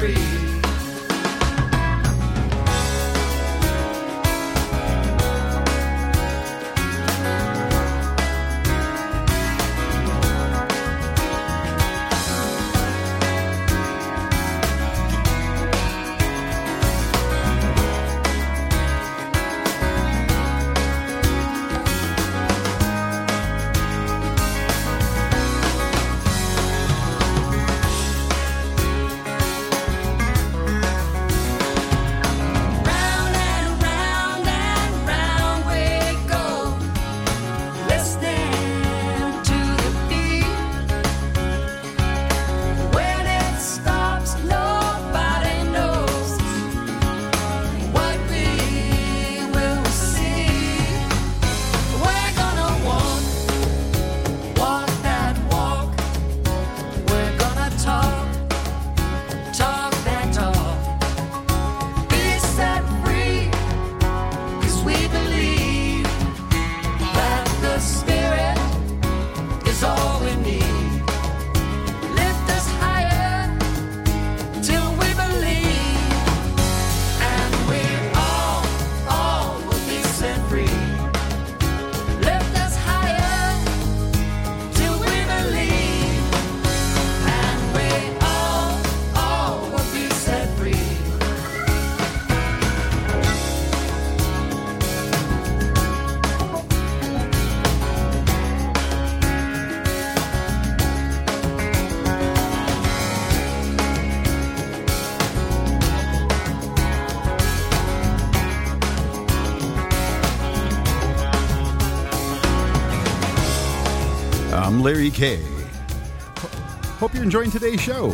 free. I'm Larry K. Hope you're enjoying today's show.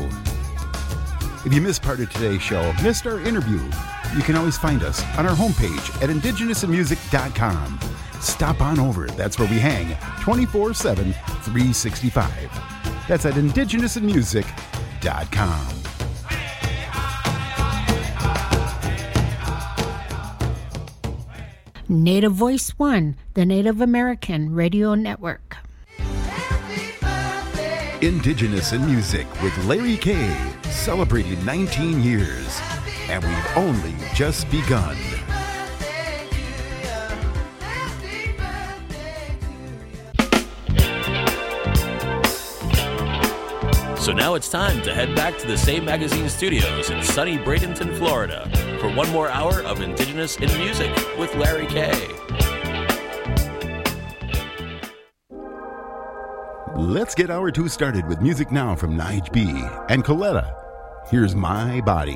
If you missed part of today's show, missed our interview, you can always find us on our homepage at indigenousinmusic.com. Stop on over. That's where we hang 24/7, 365. That's at indigenousinmusic.com. Native Voice One, the Native American Radio Network. Indigenous in Music with Larry K. Celebrating 19 years. And we've only just begun. So now it's time to head back to the Save Magazine studios in sunny Bradenton, Florida, for one more hour of Indigenous in Music with Larry K. Let's get hour two started with music now from Nige B and Coletta. Here's My Body.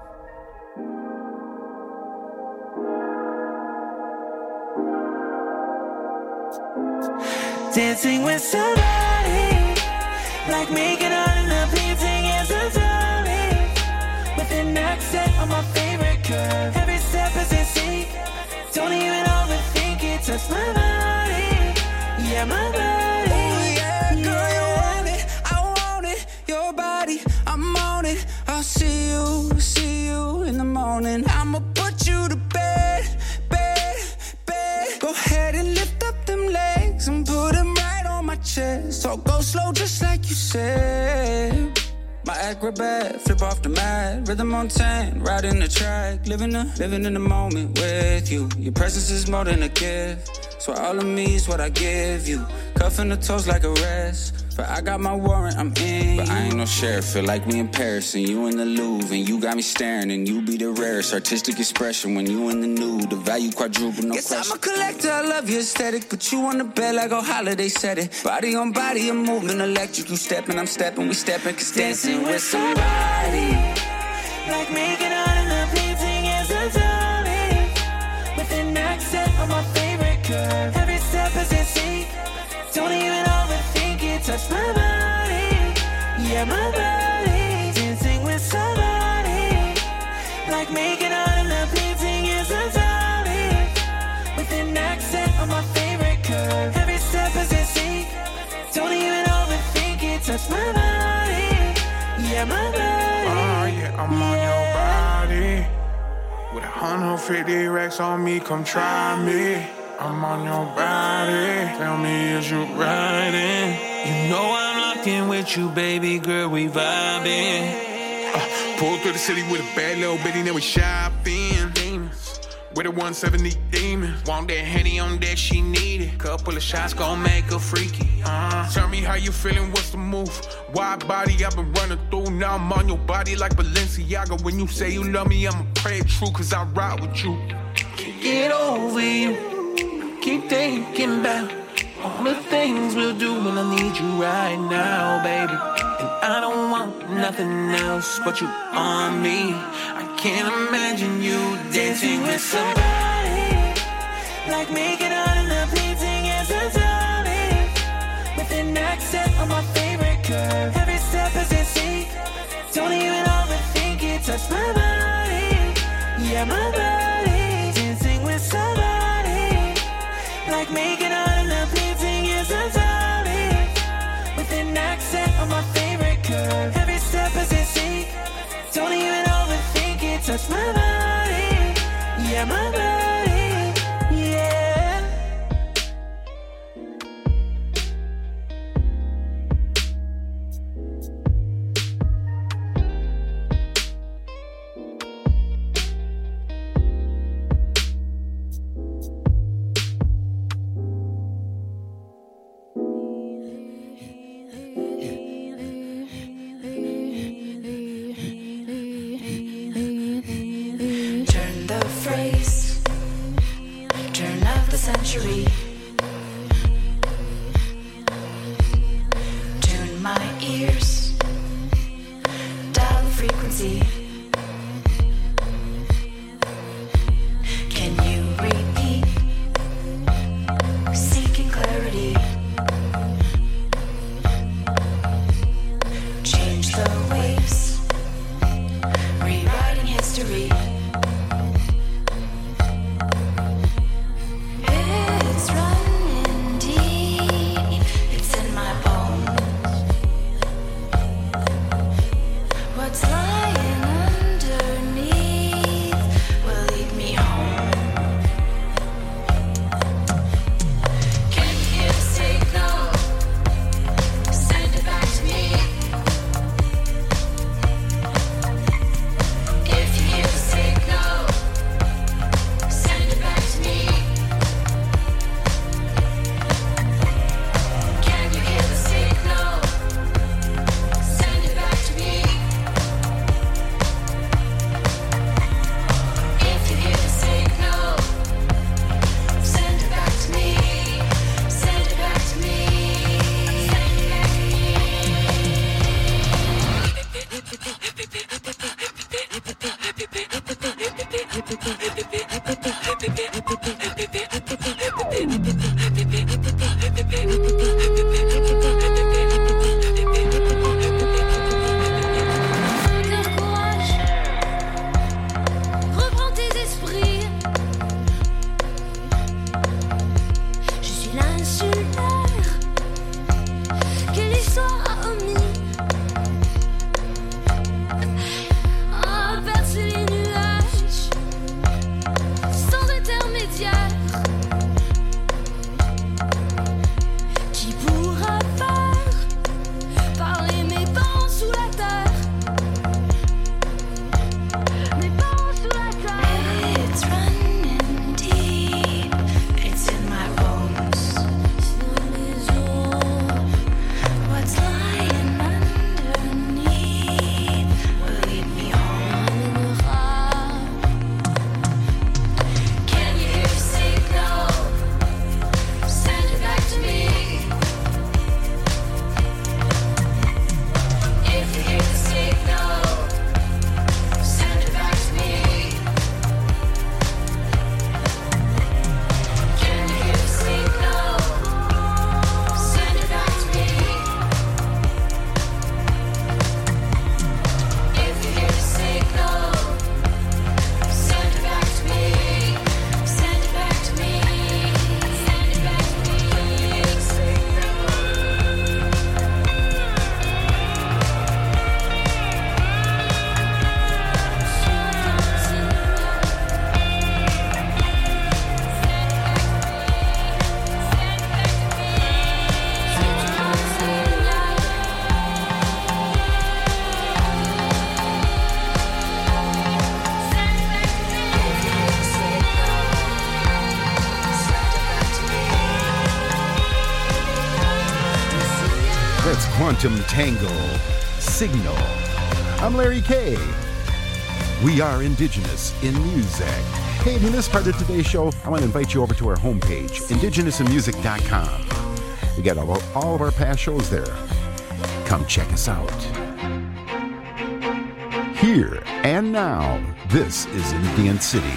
Dancing with somebody, like making out in a painting is a dolly, with an accent on my favorite curve. Every step is in sync, don't even overthink it. Touch my body, yeah, my body. Oh yeah, girl, you want it, I want it. Your body, I'm on it. I'll see you in the morning. I'ma put you to bed, bed, bed. Go ahead and lift up them legs and put them right on my chest. So go slow just like you said. My acrobat, flip off the mat, rhythm on 10, riding the track, living in the moment with you. Your presence is more than a gift, so all of me is what I give you. Cuffing the toes like a rest, but I got my warrant, I'm in. But I ain't no sheriff, feel like we in Paris and you in the Louvre, and you got me staring and you be the rarest artistic expression when you in the nude. The value quadruple, no question. Guess I'm a collector, I love your aesthetic, put you on the bed like a holiday setting. Body on body, a movement electric, you stepping, I'm stepping, we stepping, cause dancing with somebody, like making out in a painting is a dolly, with an accent on my favorite curve. Every step is in sync, don't even overthink it. Touch my body, yeah, my body. Dancing with somebody, like making out in a painting is a dolly, with an accent on my favorite curve. Every step is in sync, don't even overthink it. Touch my body, yeah, my body. Oh yeah, I'm on your body. With 150 racks on me, come try me. I'm on your body. Tell me, is you riding? You know I'm locked in with you, baby girl, we vibing. Pulled through the city with a bad little bitty, then we shopping. Demons. With a 170 demon. Want that Henny on deck, she need it. Couple of shots gon' make her freaky. Tell me how you feeling, what's the move? Wide body, I've been running through. Now I'm on your body like Balenciaga. When you say you love me, I'ma pray it true, cause I ride with you. Can't get over you. Keep thinking about all the things we'll do when I need you right now, baby. And I don't want nothing else but you on me. I can't imagine you dancing with somebody like making out in the painting as a dolly, with an accent on my favorite curve. Every step is a secret. Don't even overthink it. Touch my body, yeah, my body. Dancing with somebody like making out in the painting as a dolly, with an accent on my favorite curve. Every step is a secret. Don't even overthink it. Touch my body, yeah, my body, yeah. Turn the phrase That's Quantum Tangle, Signal. I'm Larry K. We are Indigenous in Music. Hey, if you missed part of today's show, I want to invite you over to our homepage, indigenousinmusic.com. We got all of our past shows there. Come check us out. Here and now, this is Indian City.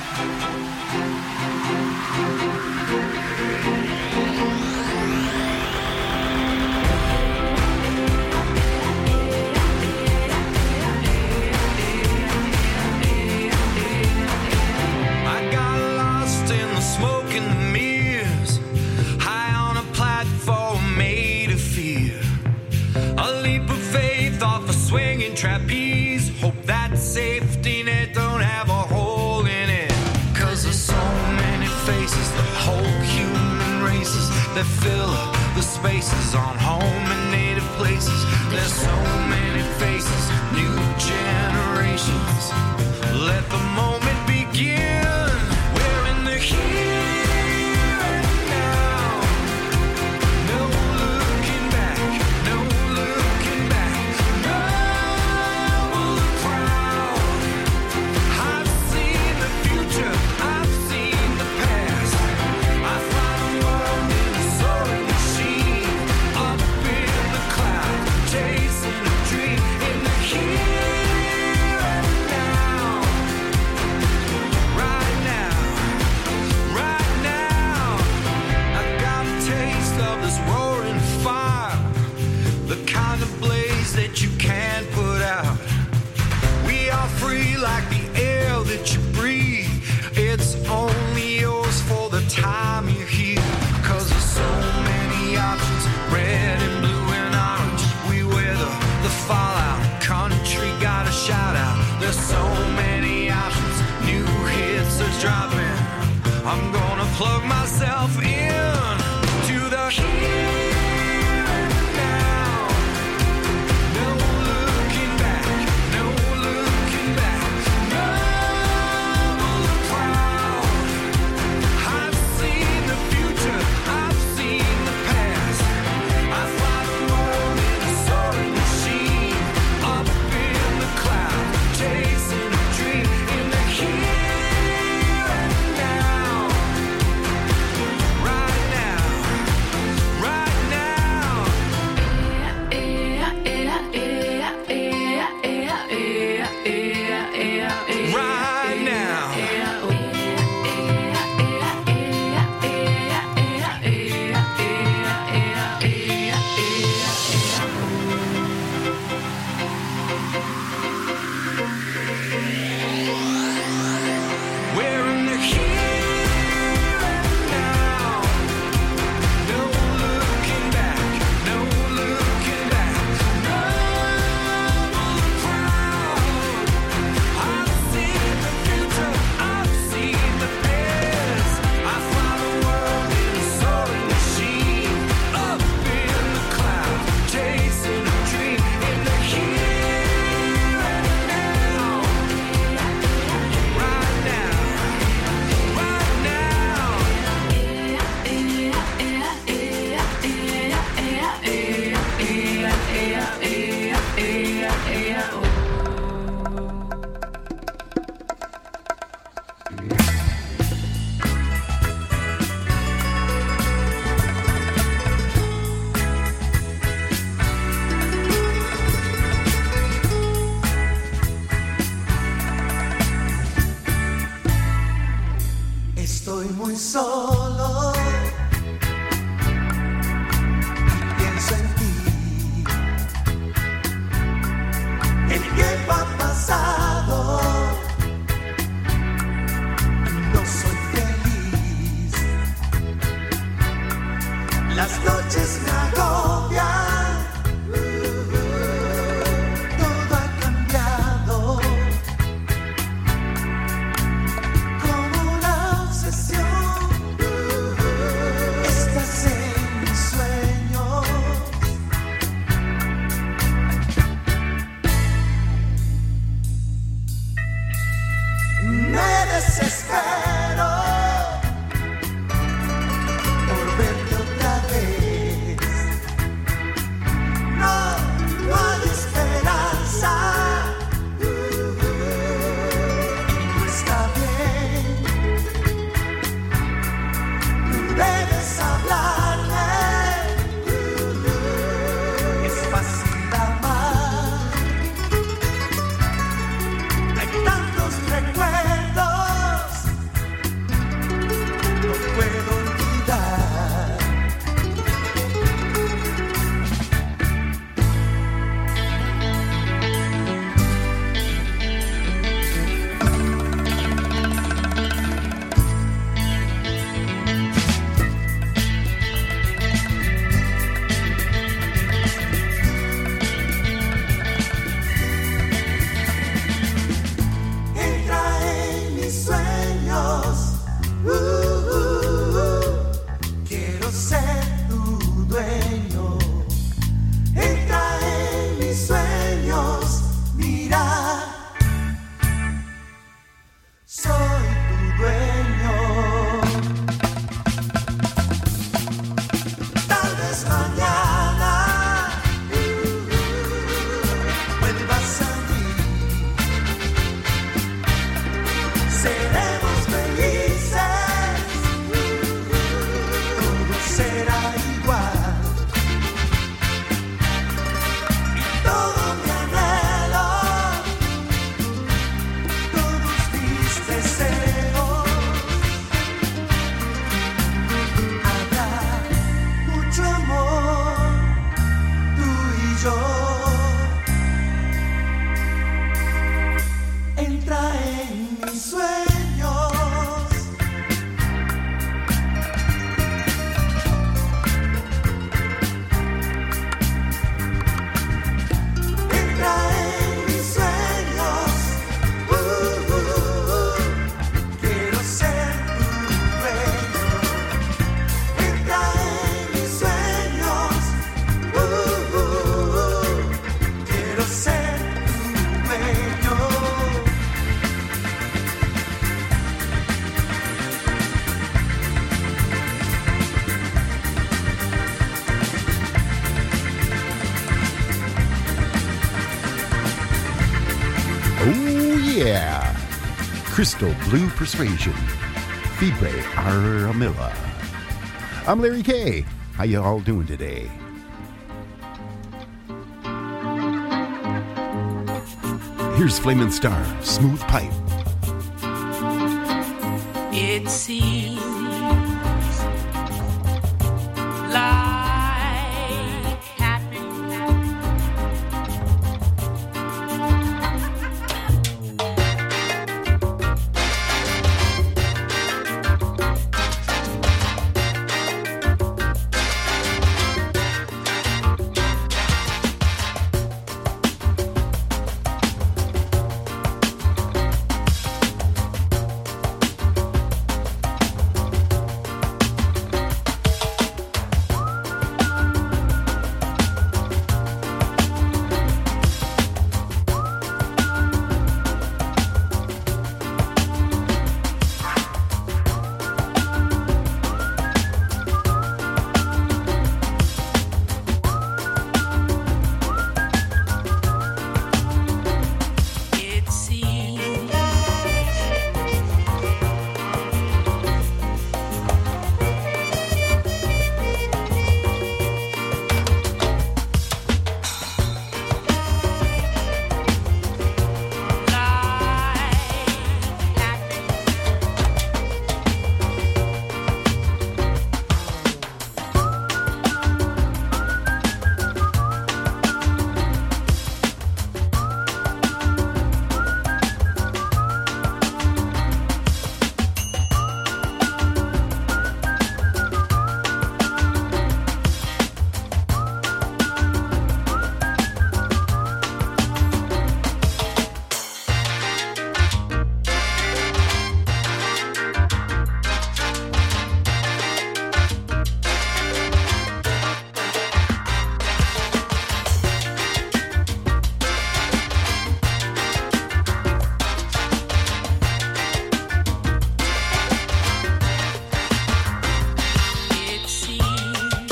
Trapeze, hope that safety net don't have a hole in it. 'Cause there's so many faces, the whole human races that fill up the spaces on home and native places. There's so many faces, new generations. Let the moment begin. We're in the here and now. No looking back, no looking back. That you can't put out. We are free like the air that you breathe. It's only yours for the time you're here. 'Cause there's so many options, red and blue and orange. We wear the fallout. Country got a shout out. There's so many options, new hits are dropping. I'm gonna plug myself in to the here. mis sueños, mira, soy tu dueño. Tal vez mañana vuelvas a mí. Seremos felices, todo será igual. Todo mi anhelo, todos mis deseos. Habrá mucho amor, tú y yo. Entra en mis sueños. Entra en mis sueños. Quiero ser tu dueño. Entra en mis sueños. Quiero ser tu dueño. Oh, yeah. Crystal Blue Persuasion. Fibre Aramilla. I'm Larry K. How you all doing today? Here's Flamin' Star, Smooth Pipe. It seems like happiness. It seems like happiness. It seems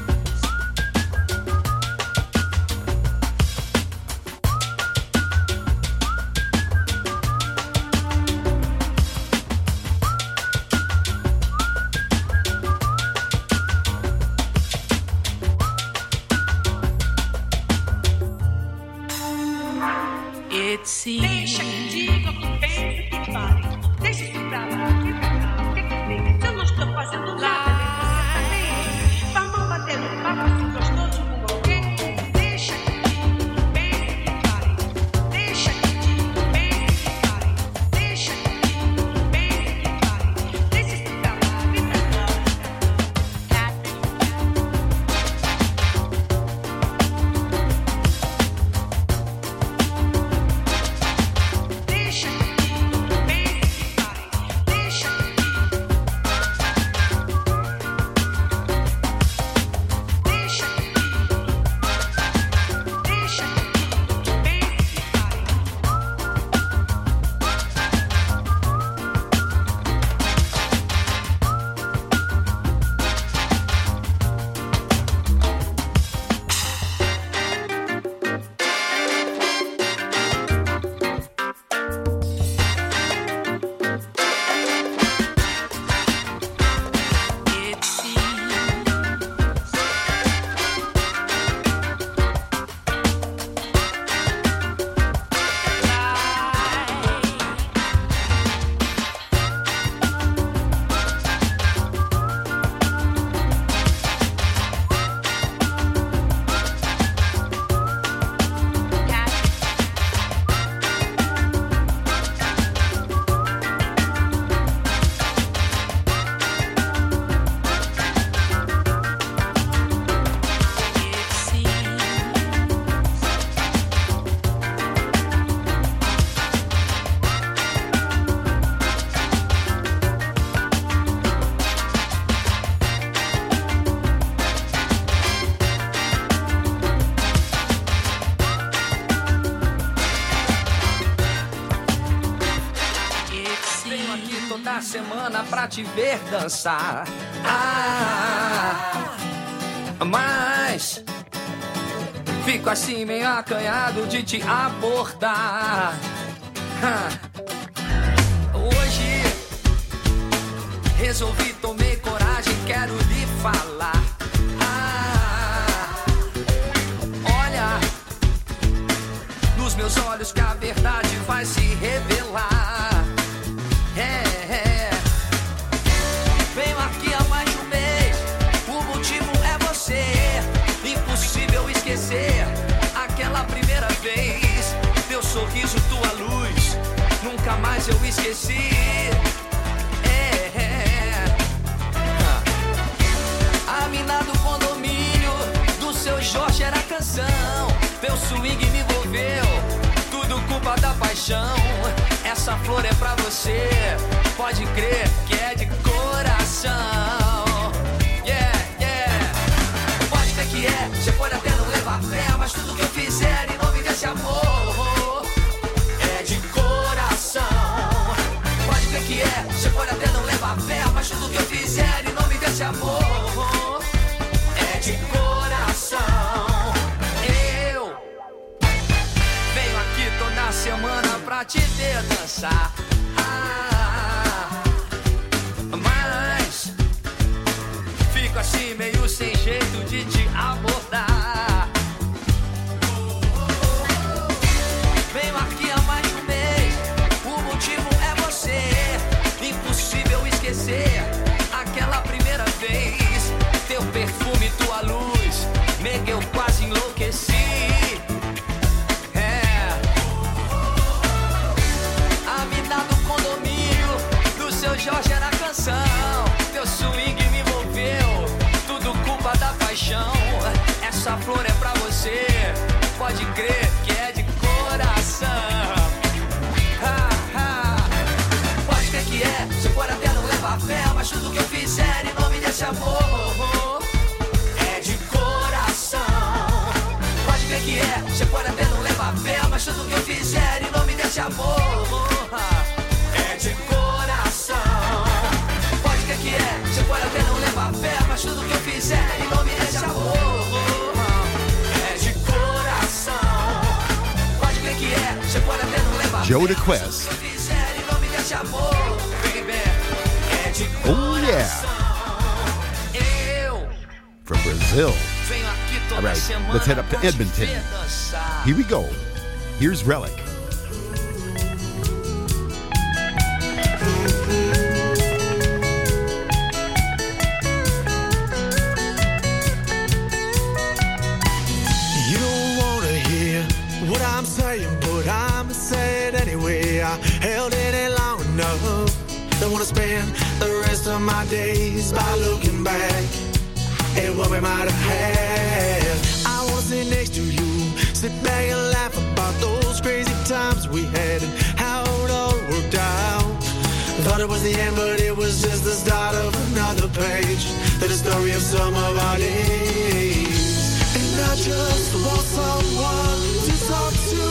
It seems Deixa que diga o que pense que fale. Deixa isso pra lá, que pra cá. O que que tem? Se eu não estou fazendo nada, você também. Vamos bater no papo assim gostoso com alguém? Deixa que diga o que pense que fale. Deixa que diga o que pense que fale. Deixa que diga o que pense que fale. Deixa isso pra lá, que pra cá. Deixa que diga o que pense que fale. semana pra te ver dançar. Mas fico assim meio acanhado de te abordar. Hoje resolvi, tomei coragem, quero lhe falar. Olha nos meus olhos que a verdade vai se revelar. Venho aqui há mais de um mês, o motivo é você. Impossível esquecer aquela primeira vez. Teu sorriso, tua luz, nunca mais eu esqueci. A mina do condomínio, do seu Jorge era canção. Teu swing me envolveu, tudo culpa da paixão. Essa flor é pra você, pode crer que é de coração. Pode crer que é, você pode até não levar fé, mas tudo que eu fizer em nome desse amor é de coração. Pode crer que é, você pode até não levar fé, mas tudo que eu fizer em nome desse amor é de coração. Eu venho aqui toda semana pra te ver dançar. Mas fico assim meio sem jeito de te abordar. Venho aqui há mais de um mês, o motivo é você. Impossível esquecer aquela primeira vez. Teu perfume, tua luz, nega, eu quase enlouqueci. A mina do condomínio, do seu Jorge era canção. Teu swing me envolveu, tudo culpa da paixão. Essa flor é pra você, pode crer que é de coração. Pode crer que é, você pode até não levar fé, mas tudo que eu fizer em nome desse amor é de coração. Pode crer que é, você pode até não levar fé, mas tudo que eu fizer em nome desse amor é de coração. Pode crer que é, você pode até não levar fé, mas tudo que eu fizer em nome desse amor é de coração. Pode crer que é, você pode até não levar Joe fé, the mas Quest. tudo que eu fizer em nome desse amor, baby, é de Oh, yeah. eu From Brazil. venho aqui toda All right, semana let's head up to pra te Edmonton. ver dançar. Here we go. Here's Relic. You don't wanna hear what I'm saying, but I'ma say it anyway. I held it in long enough. Don't wanna spend the rest of my days by looking back at what we might have had. I wanna sit next to you, sit back and laugh about those crazy times we had and how it all worked out. Thought it was the end, but it was just the start of another page. The story of some of our days. And I just want someone to talk to,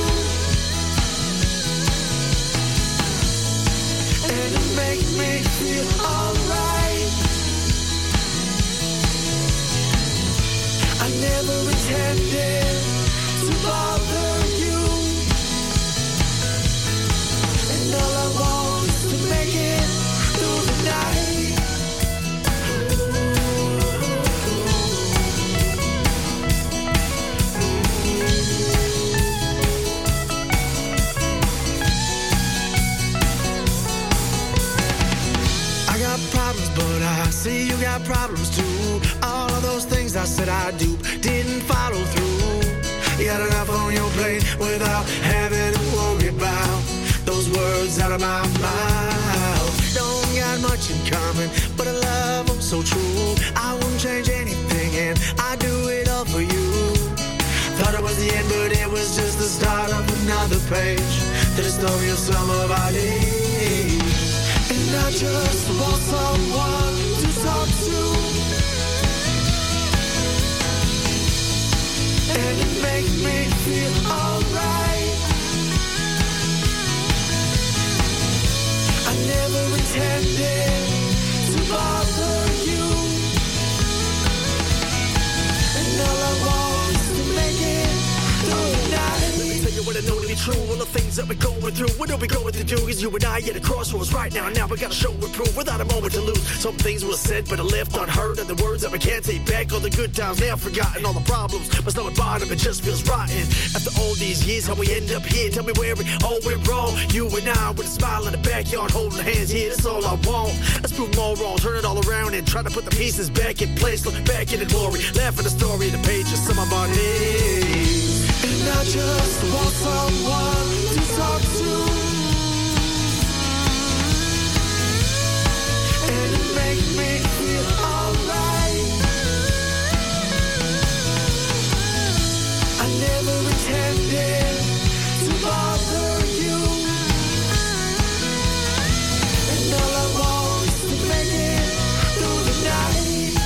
and to make me feel alright. I never intended to bother you, and all I want is to make it through the night. I got problems, but I see you got problems too. All of those things I said I'd do didn't follow through. You got enough on your plate without having to worry about those words out of my mouth. Don't got much in common, but I love them so true. I won't change anything, and I do it all for you. Thought it was the end, but it was just the start of another page to the story of some of our days. And I just want someone to talk to, and it makes me feel alright. I never intended true. All the things that we're going through, what are we going to do? Is you and I at a crossroads right now. Now we gotta show and prove without a moment to lose. Some things were said but are left unheard, and the words that we can't take back. All the good times now forgotten, all the problems but no bottom, it just feels rotten. After all these years, how we end up here? Tell me where we all went wrong. You and I with a smile in the backyard, holding hands here. That's all I want. Let's prove more wrong, turn it all around and try to put the pieces back in place. Look back in the glory, laugh at the story of the pages, some of our names. And I just want someone to talk to, and it makes me feel alright. I never intended to bother you, and all I want is to make it through the night.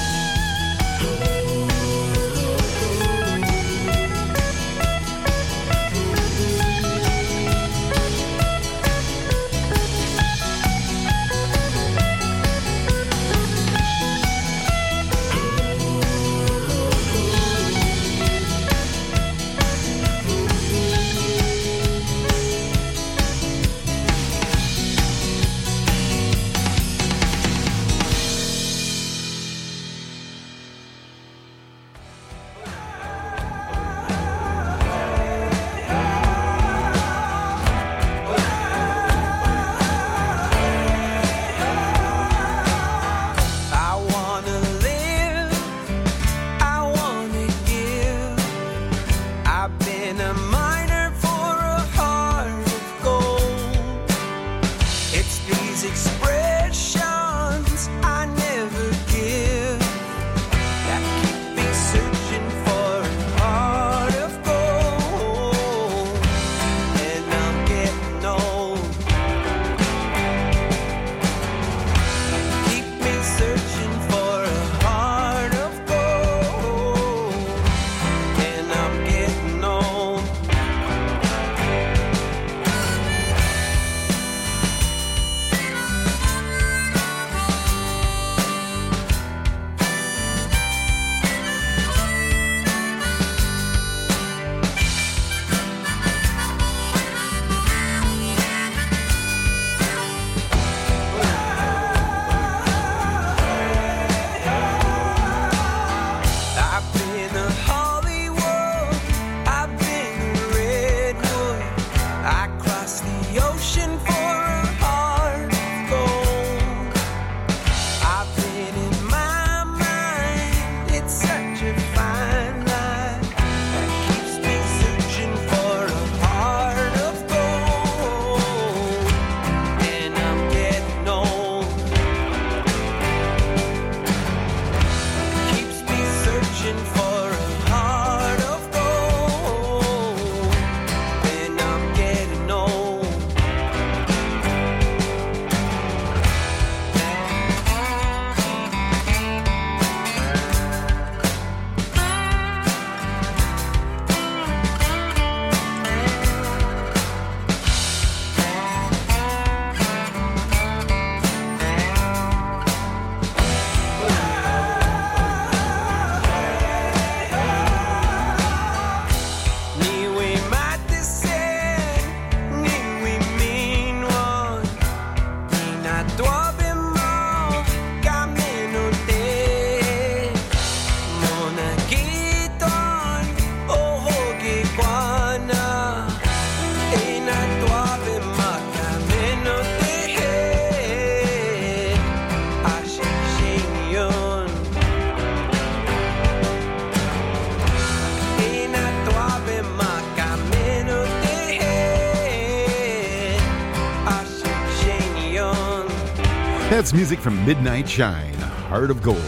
That's music from Midnight Shine, Heart of Gold.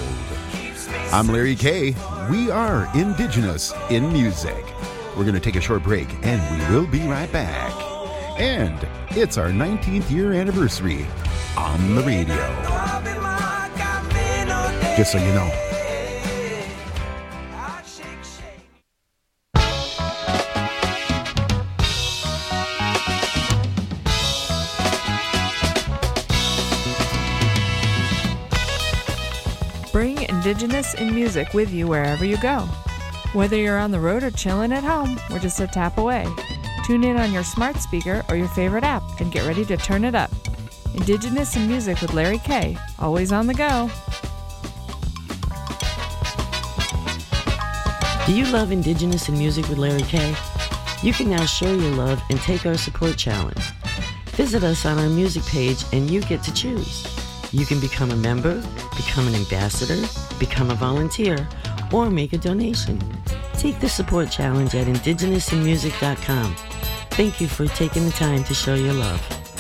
I'm Larry K. We are Indigenous in Music. We're going to take a short break, and we will be right back. And it's our 19th year anniversary on the radio. Just so you know. Bring Indigenous in Music with you wherever you go. Whether you're on the road or chilling at home, we're just a tap away. Tune in on your smart speaker or your favorite app and get ready to turn it up. Indigenous in Music with Larry K. Always on the go. Do you love Indigenous in Music with Larry K? You can now show your love and take our support challenge. Visit us on our music page and you get to choose. You can become a member, become an ambassador, become a volunteer, or make a donation. Take the support challenge at indigenousinmusic.com. Thank you for taking the time to show your love.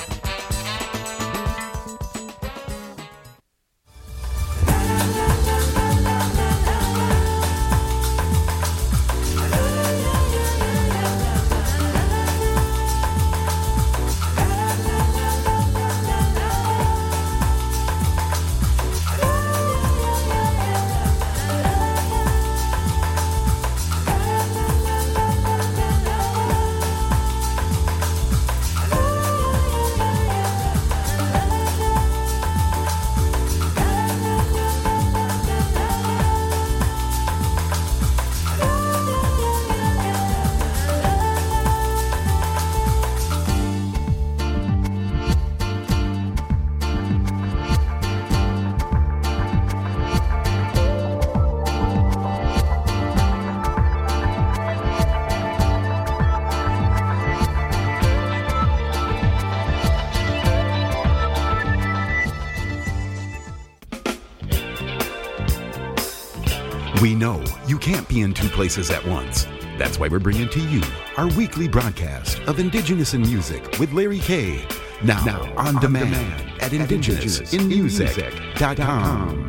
We know you can't be in two places at once. That's why we're bringing to you our weekly broadcast of Indigenous in Music with Larry K. Now on demand at indigenousinmusic.com.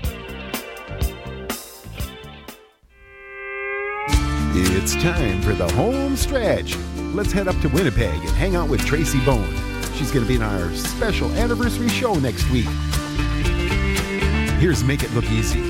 It's time for the home stretch. Let's head up to Winnipeg and hang out with Tracy Bone. She's going to be in our special anniversary show next week. Here's Make It Look Easy.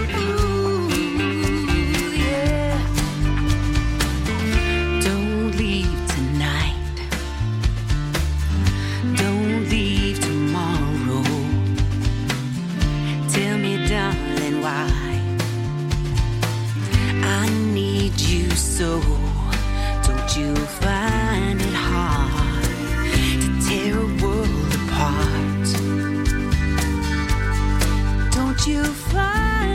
Don't you find it hard to tear a world apart? Don't you find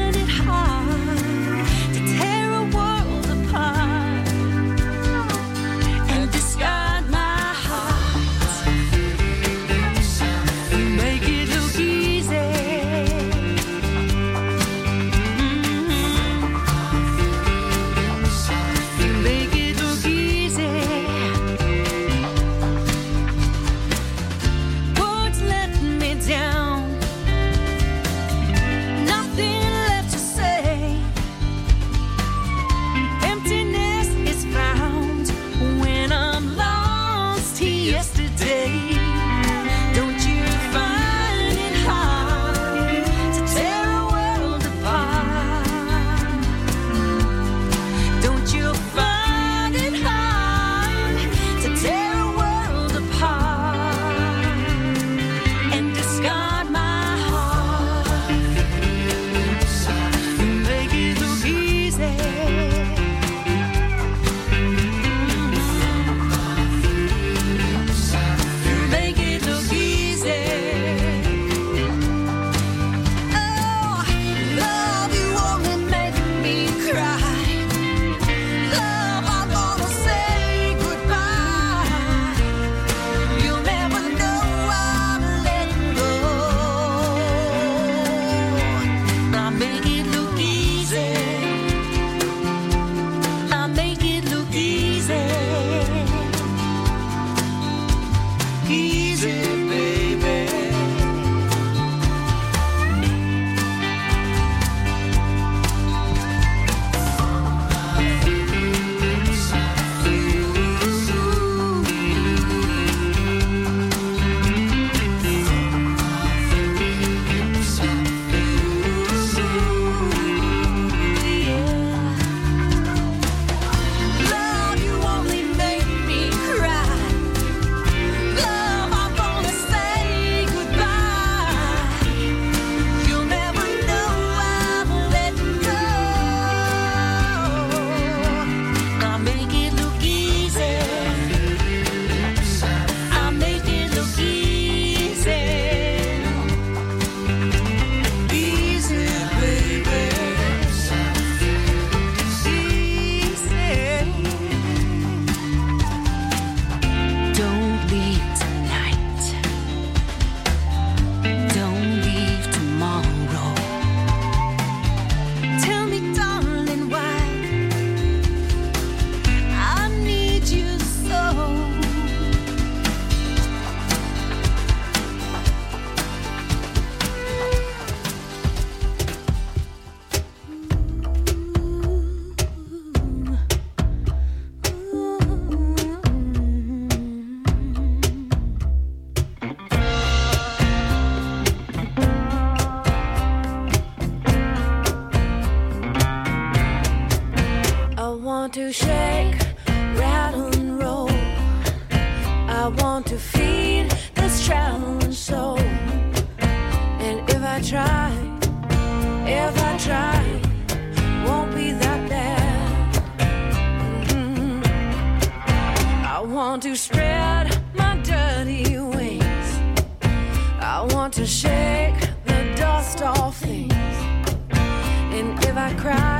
to feed this traveling soul. And if I try, won't be that bad. I want to spread my dirty wings. I want to shake the dust off things. And if I cry,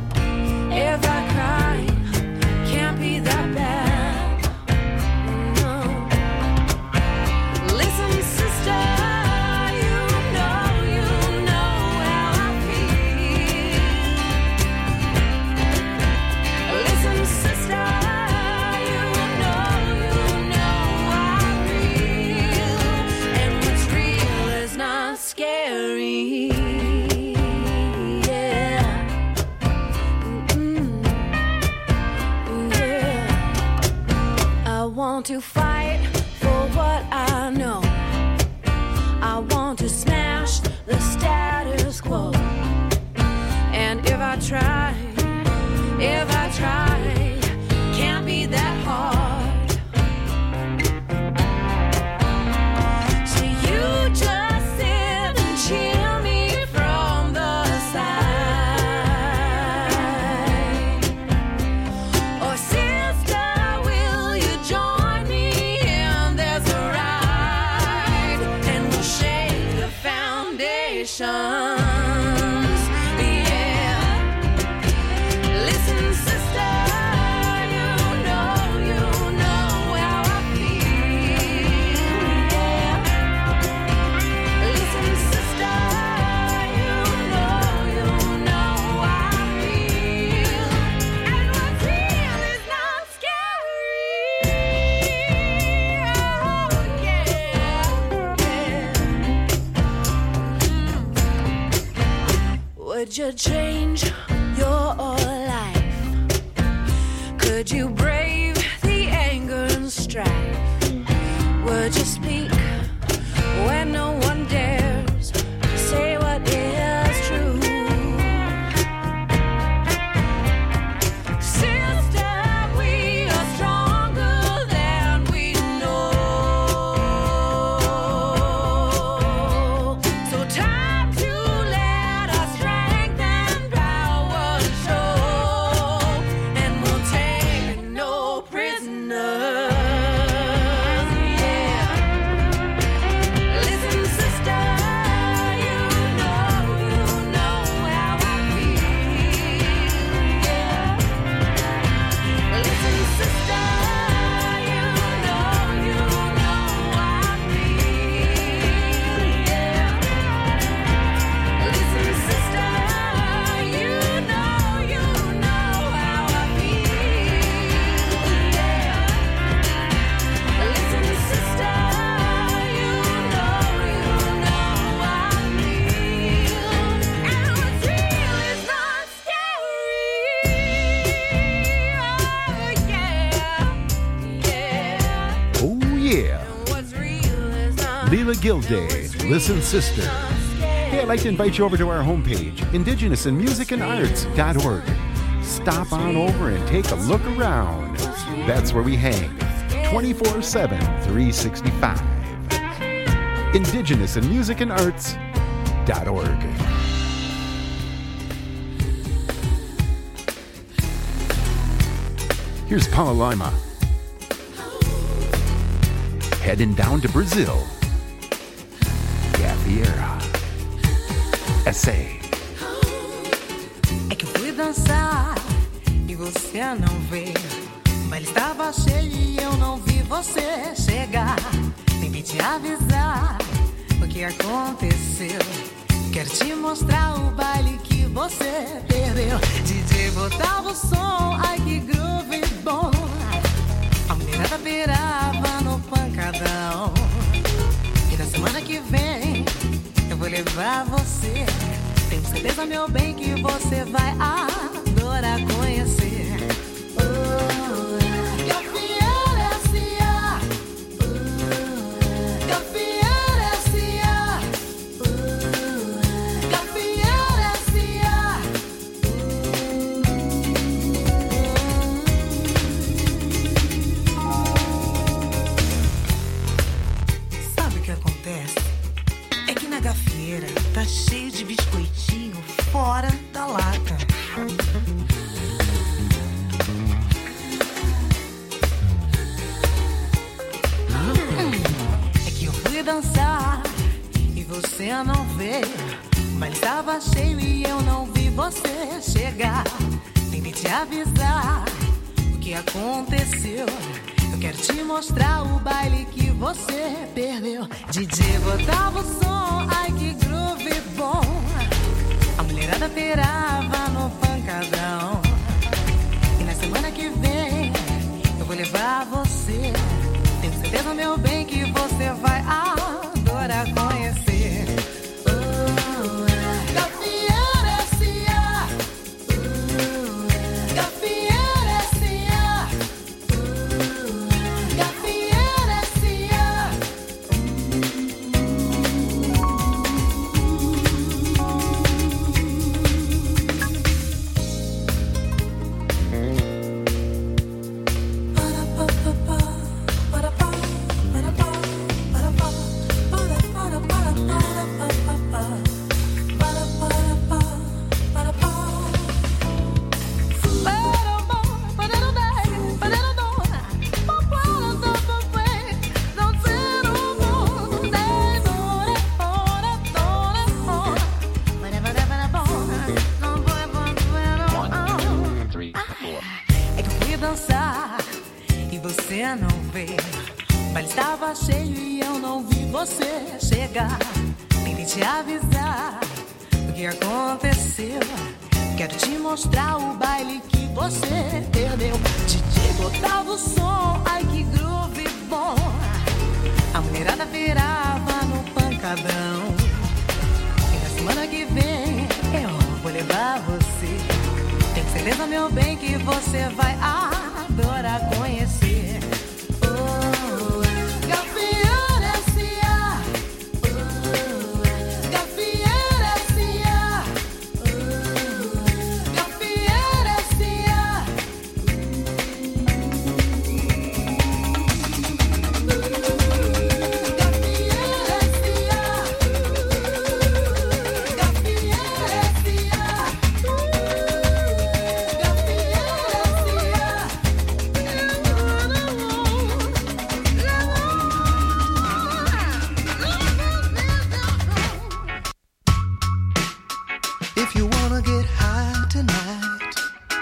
can't be that bad. No. Listen, sister, you know how I feel. Listen, sister, you know how I feel. And what's real is not scary. To fight for what I know. I want to smash the status quo. And if I try, can't be that hard. So you just sit and cheer me from the side. Or sister, will you join me? Yeah. Listen, sister, you know how I feel. Yeah. Listen, sister, you know how I feel. And what's real is not scary. Would you change your life? Could you brave the anger and strife? Would you speak when no one dares to say what is true? Sister, we are stronger than we know. So time to let us strength and power show, and we'll take no prisoners. Yeah. Listen, sister, you know how I feel. Yeah. Listen, sister, you know how I feel. Yeah. Listen, sister, you know how I feel. Yeah. Listen, sister, you know how I feel. And what's real is not scary. Oh, yeah. What's real is not Leela Gilday, Listen Sister. Hey, I'd like to invite you over to our homepage, indigenousinmusicandarts.org. Stop on over and take a look around. That's where we hang, 24/7, 365. indigenousinmusicandarts.org. Here's Paula Lima. Heading down to Brazil. Gaviera. Essay. É que eu fui dançar e você não veio. O baile estava cheio e eu não vi você chegar. Tentei te avisar o que aconteceu. Quero te mostrar o baile que você perdeu. DJ botava o som, ai que groove bom. A mulherada virava no pancadão. E na semana que vem eu vou levar você. Tenho certeza, meu bem, que você vai adorar conhecer. Gaviera S.A. Gaviera S.A. Gaviera S.A. fui dançar e você não veio. O baile estava cheio e eu não vi você chegar. Tentei te avisar o que aconteceu. Eu quero te mostrar o baile que você perdeu. DJ botava o som, ai que groove bom. A mulherada pirava no pancadão. E na semana que vem eu vou levar você. Tenho certeza, meu bem, que você vai adorar conhecer. Gafieira S.A. Gafieira S.A. Gafieira S.A. É que eu fui dançar e você não veio. O baile estava cheio e eu não vi você chegar. Tentei te avisar o que aconteceu. Quero te mostrar o baile que você perdeu. DJ botava o som, ai que groove bom. A mulherada virava no pancadão. E na semana que vem eu vou levar você. Tenho certeza, meu bem, que você vai adorar conhecer. Gafieira S.A. Gafieira S.A. Gafieira S.A. Gafieira S.A. Gafieira S.A. If you wanna get high tonight,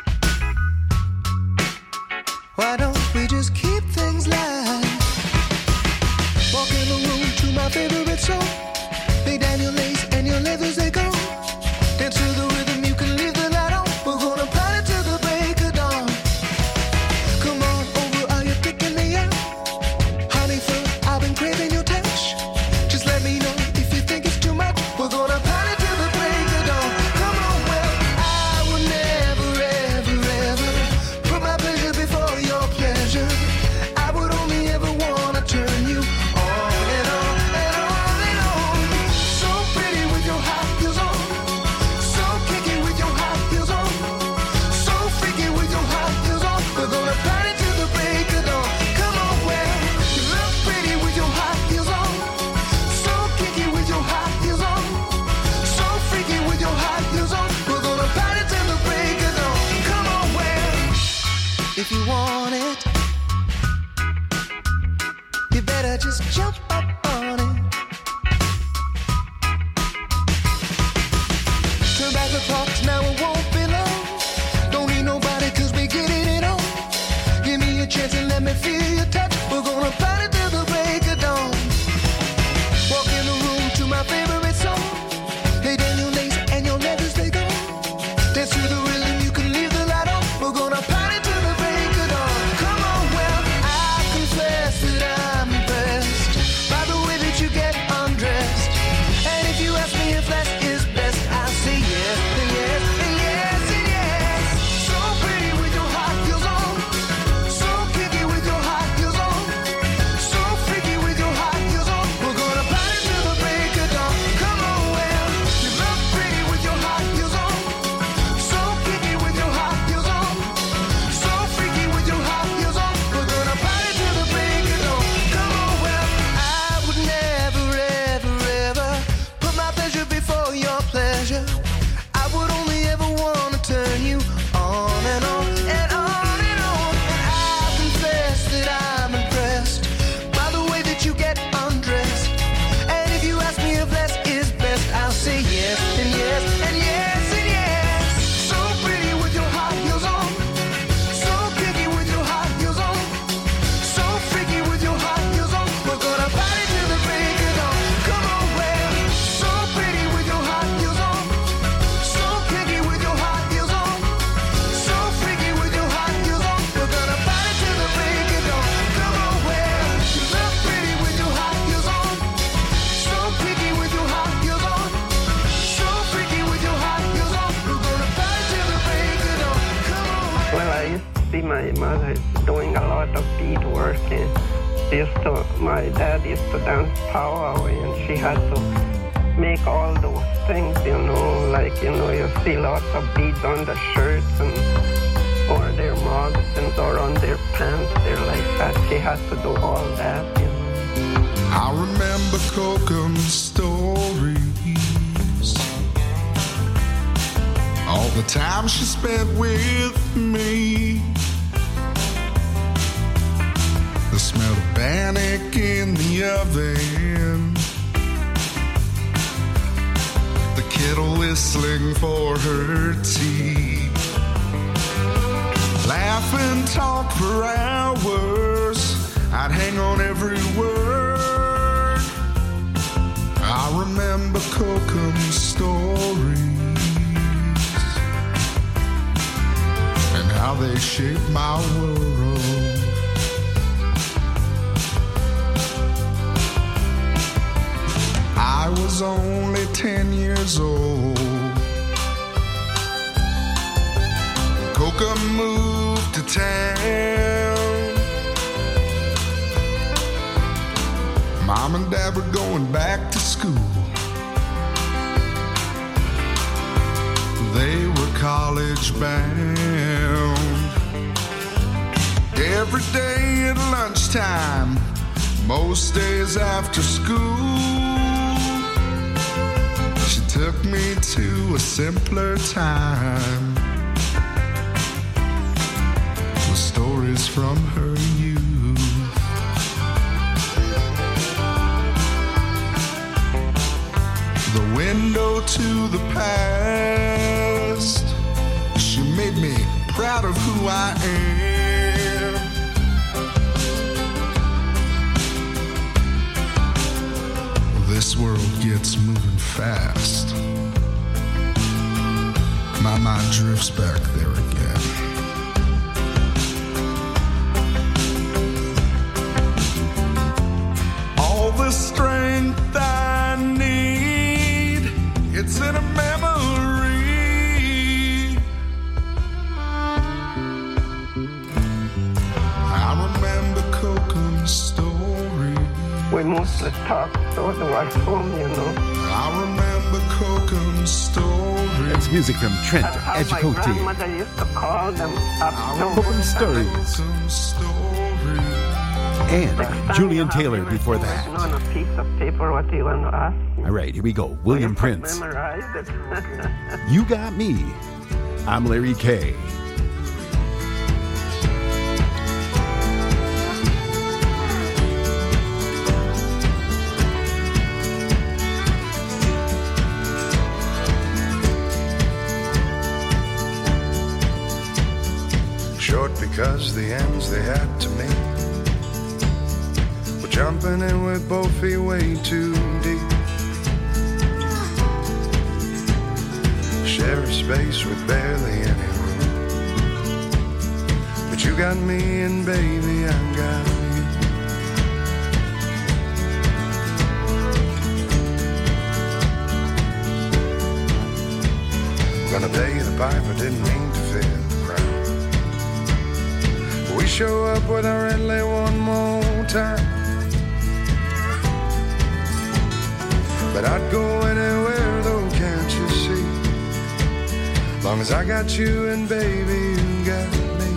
why don't we just keep things light? Walk in the room to my favorite song. Lay down your lace and your leathers, they go. Dance to the rhythm, you can leave the light on. We're gonna party till the break of dawn. Come on over, are you picking me up? Honey, fur, I've been craving your touch. Just let me know if you think it's too much. We're gonna party till the break of dawn. Come on, well, I will never, ever, ever put my pleasure before your pleasure. I would only ever wanna turn you on and on and on and on. So pretty with your high heels on, so kicky with your high heels on, so freaky with your high heels on. We're gonna party till the break of dawn. Come on, well, you look pretty with your high heels on, so kicky with your high heels on, so freaky with your high heels on. We're gonna party till the break of dawn. Come on, well, if you want it, you better just jump up on it. Turn back the clocks, now it won't be long. Don't need nobody, cause we getting it on. Give me a chance and let me feel your touch. We're gonna party till the break of dawn. Walk in the room to my favorite song. Lay down your lace and your leathers, they go. Dance to the rhythm, you can leave the light on. We're gonna party till the break of dawn. Come on, well, I confess that I'm impressed by doing a lot of beadwork. And my dad used to dance powwow, and she had to make all those things, like, you see lots of beads on the shirts and or their moccasins or on their pants, they're like that. She had to do all that, I remember Kokum's stories, all the time she spent with me, the smell of bannock in the oven, the kettle whistling for her tea, laugh and talk for hours, I'd hang on every word. I remember Kokum's stories and how they shaped my world. I was only 10 years old. Kokum moved to town. Mom and Dad were going back to school. They were college bound. Every day at lunchtime, most days after school, she took me to a simpler time with stories from her youth. The window to the past, she made me proud of who I am. This world gets moving fast. My mind drifts back there again. All the strength I need, it's in a memory. I remember Kokum's story. We mostly talked over at home, I remember Kokum's story. That's music from Trent That's how my Adjikote. grandmother used to call them. Kokum Stories. And Julian Taylor before that. On a piece of paper, what do you want to ask? All right, here we go. William Prince. Memorize it. You Got Me. I'm Larry K. Short because the ends they had to meet were jumping in with both feet way too deep. Share a space with barely any room, but you got me and baby I got you. Gonna pay the piper, didn't mean to fill the crowd. We show up with our Redley one more time, but I'd go anywhere though, can't you see? Long as I got you and baby you got me.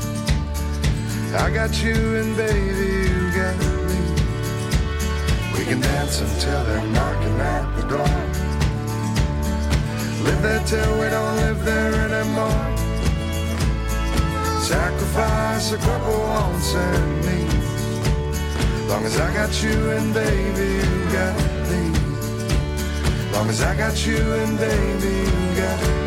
I got you and baby you got me. We can dance until they're knocking at the door. Live there till we don't live there anymore. Sacrifice a couple wants and needs. Long as I got you and baby you got me. Long as I got you and baby you got me.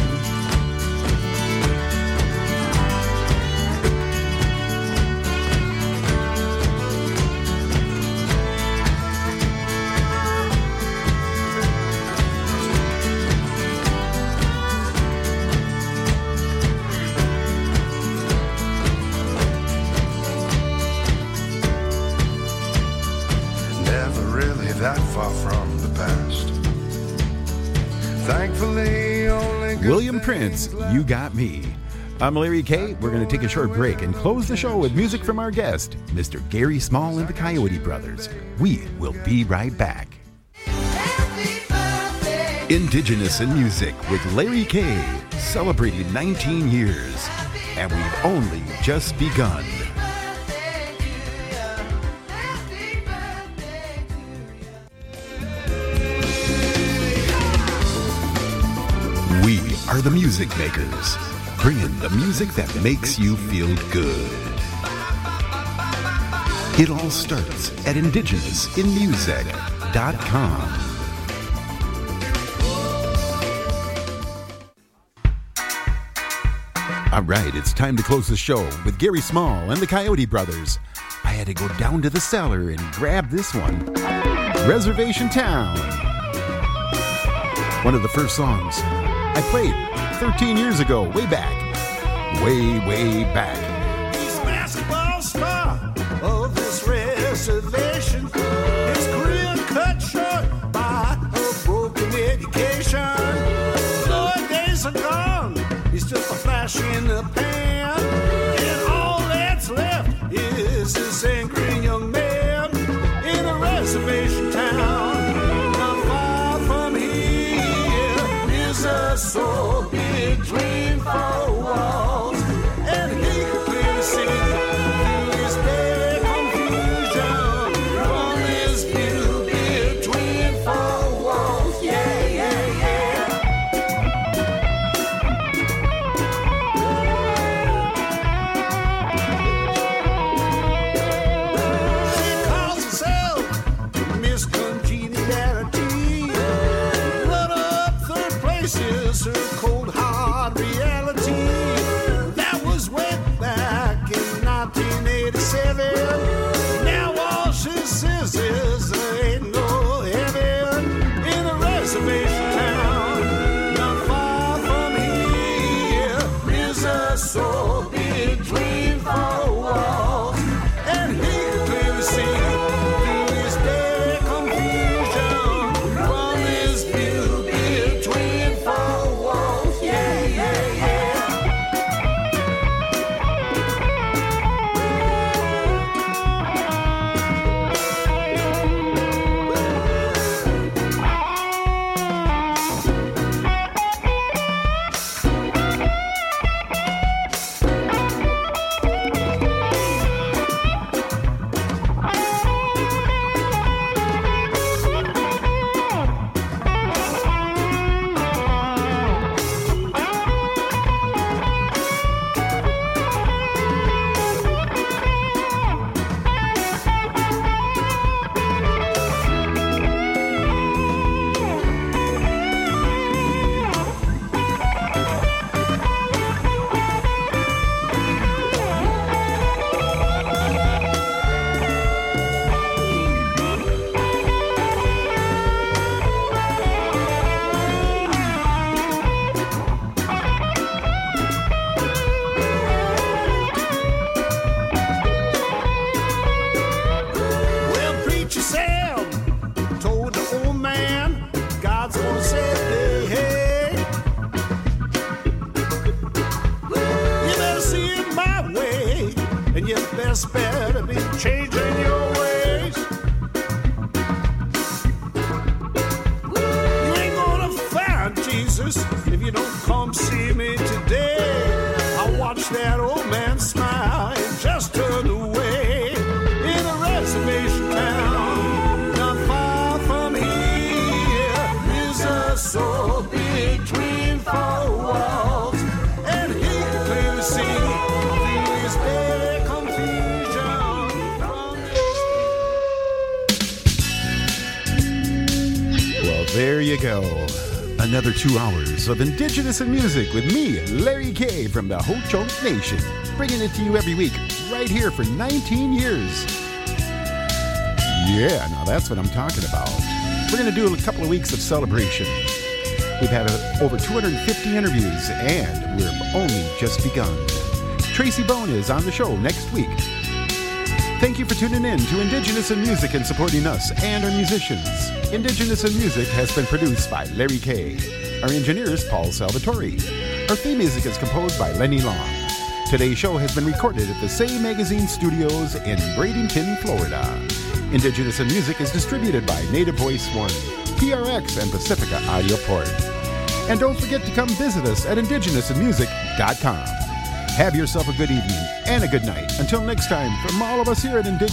That far from the past. Thankfully, only William Prince, You Got Me. I'm Larry K. We're going to take a short break and close the show with music from our guest, Mr. Gary Small and the Coyote Brothers. We will be right back. Indigenous in Music with Larry K. Celebrating 19 years. And we've only just begun. We are the music makers, bringing the music that makes you feel good. It all starts at IndigenousInMusic.com. All right, it's time to close the show with Gary Small and the Coyote Brothers. I had to go down to the cellar and grab this one. Reservation Town. One of the first songs I played 13 years ago, way back. Way back. He's a basketball star of this reservation. His career cut short by a broken education. Lord, days are gone. He's just a flash in the pan. And all that's left is this angry young man in a reservation town. Not far from here is a so big dream for walls. And he could clearly see through his bare confusion from his view between four walls. Yeah, yeah, yeah. She calls herself Miss Congeniality. Run up third place is her cold hard reality. That was way back in 1987. Now all she says is there ain't no heaven in a reservation town. Not far from here is a so big dream for walls. And he could clearly see through his bare confusion from his view between four walls. Yeah, yeah, yeah. Well, Preacher Sam told the old man, God's gonna save the hay. You better see it my way, and you best better be changing your ways. You ain't gonna find Jesus if you don't come see me today. I watched that old man smile and just turn away in a reservation town. Not far from here is a so big dream for walls. And he could clearly see through his bare confusion from Well, there you go. Another 2 hours of Indigenous in Music with me, Larry K. from the Ho-Chunk Nation, bringing it to you every week, right here for 19 years. Yeah, now that's what I'm talking about. We're going to do a couple of weeks of celebration. We've had over 250 interviews, and we've only just begun. Tracy Bone is on the show next week. Thank you for tuning in to Indigenous in Music and supporting us and our musicians. Indigenous in Music has been produced by Larry K. Our engineer is Paul Salvatore. Our theme music is composed by Lenny Long. Today's show has been recorded at the Say Magazine Studios in Bradenton, Florida. Indigenous in Music is distributed by Native Voice One, PRX, and Pacifica Audio Port. And don't forget to come visit us at indigenousinmusic.com. Have yourself a good evening and a good night. Until next time, from all of us here at Indigenous